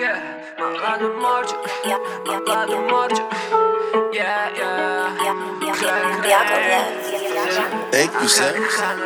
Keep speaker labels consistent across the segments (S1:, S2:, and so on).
S1: Молодой мальчик, молодой мальчик.
S2: Thank you, sir.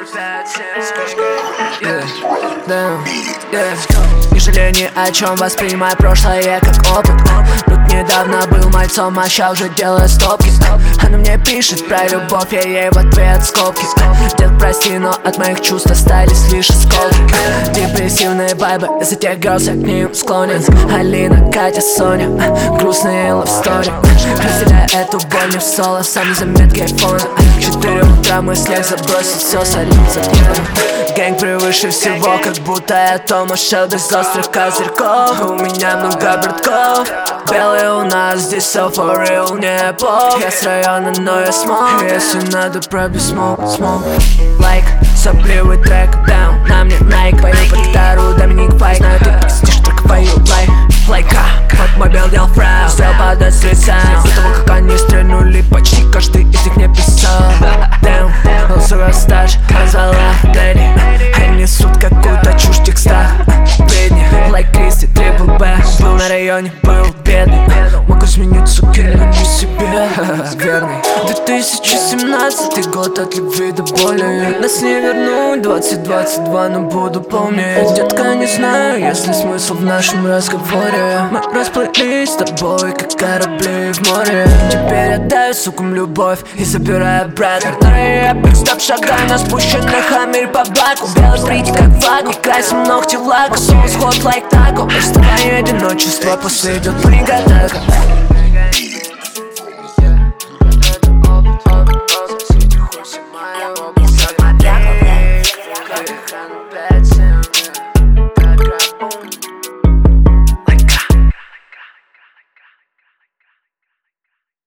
S1: Не жалею ни о чем, воспринимай прошлое как опыт. Тут недавно был мальцом, а ща уже делаю стопки. Она мне пишет про любовь, я ей в ответ скобки. Дед, прости, но от моих чувств остались лишь осколки. Депрессивные вайбы, из-за тех girls я к ним склонен. Алина, Катя, Соня, грустные love story. Разделяя эту боль не в соло, сами заметки айфона. 4 утра мыслях забросить все, садиться днем. Гэнг превыше всего, как будто я Томас Шелби без острых козырьков. У меня много братков, белые у нас здесь все for real, не поп. Я с района, но я смог, если надо пробей смог. Лайк, сопливый трек, down, на мне Nike. Пою под гитару, Доминик Файк. Знаю, ты пиздишь, только пою лайка. Вот мой белдел фрау, сделал подать с лица. До того, как они стрельнули, почти каждый из них мне писал. Damn, он сука старше, назвала Дэдди. Они несут какую-то чушь в текстах. Бедни, like Кристи, трипл Б. Был на районе, был бедный. Могу сменить, суки, но не себе. Верный. 2017 год, от любви до боли. Нас не вернуть, 2022, но буду помнить. Детка, не знаю, есть ли смысл в нашем разговоре. Мы расплылись с тобой, как корабли в море. Теперь отдаю сукам любовь и забираю обратно. Я стоп, шагаю на спущенный хаммер по баку. Белый брить, как ваку, красим ногти в лаку. Соус ход, лайк тако. Просто твое одиночество, после идет блин-атака.